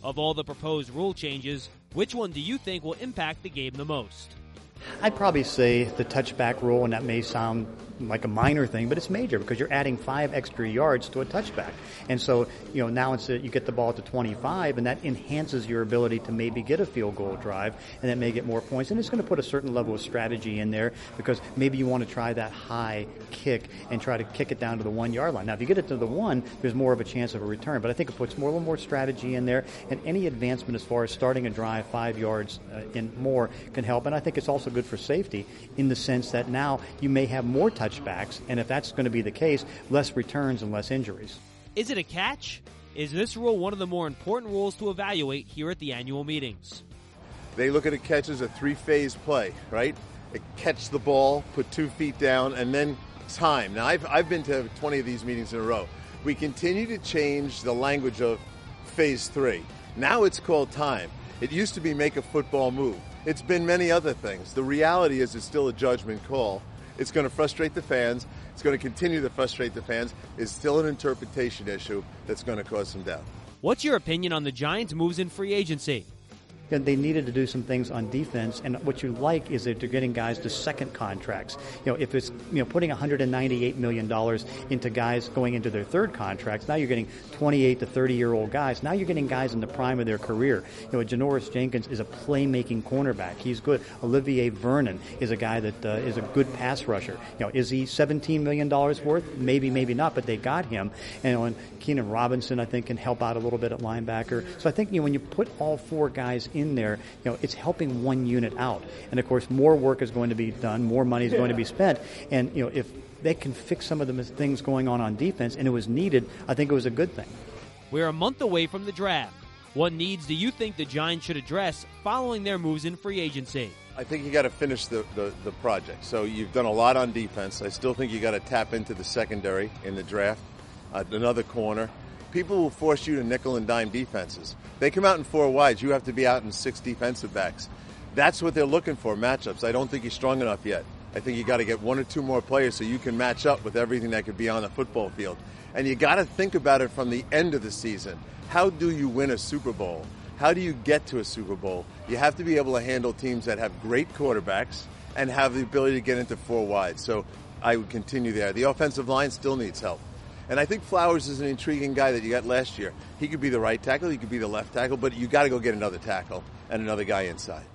Of all the proposed rule changes, which one do you think will impact the game the most? I'd probably say the touchback rule, and that may sound like a minor thing, but it's major because you're adding 5 extra yards to a touchback. And so, now you get the ball to 25, and that enhances your ability to maybe get a field goal drive, and that may get more points. And it's going to put a certain level of strategy in there because maybe you want to try that high kick and try to kick it down to the 1 yard line. Now, if you get it to the 1, there's more of a chance of a return. But I think it puts a little more strategy in there, and any advancement as far as starting a drive 5 yards and more can help. And I think it's also good for safety in the sense that now you may have more touchbacks, and if that's going to be the case, less returns and less injuries. Is it a catch? Is this rule one of the more important rules to evaluate here at the annual meetings? They look at a catch as a 3-phase play, right? Catch the ball, put 2 feet down, and then time. Now, I've been to 20 of these meetings in a row. We continue to change the language of phase 3. Now it's called time. It used to be make a football move. It's been many other things. The reality is it's still a judgment call. It's going to frustrate the fans. It's going to continue to frustrate the fans. It's still an interpretation issue that's going to cause some doubt. What's your opinion on the Giants' moves in free agency? They needed to do some things on defense, and what you like is that they're getting guys to second contracts. If it's putting $198 million into guys going into their third contracts, now you're getting 28 to 30-year-old guys. Now you're getting guys in the prime of their career. Janoris Jenkins is a playmaking cornerback. He's good. Olivier Vernon is a guy that is a good pass rusher. Is he $17 million worth? Maybe, maybe not, but they got him. And Keenan Robinson, I think, can help out a little bit at linebacker. So I think when you put all 4 guys in there, it's helping one unit out. And of course, more work is going to be done, more money is going to be spent. And if they can fix some of the things going on defense, and it was needed, I think it was a good thing. We're a month away from the draft. What needs do you think the Giants should address following their moves in free agency? I think you got to finish the project. So you've done a lot on defense. I still think you got to tap into the secondary in the draft, another corner. People will force you to nickel and dime defenses. They come out in 4 wides. You have to be out in 6 defensive backs. That's what they're looking for, matchups. I don't think you're strong enough yet. I think you got to get 1 or 2 more players so you can match up with everything that could be on the football field. And you got to think about it from the end of the season. How do you win a Super Bowl? How do you get to a Super Bowl? You have to be able to handle teams that have great quarterbacks and have the ability to get into 4 wide. So I would continue there. The offensive line still needs help. And I think Flowers is an intriguing guy that you got last year. He could be the right tackle, he could be the left tackle, but you got to go get another tackle and another guy inside.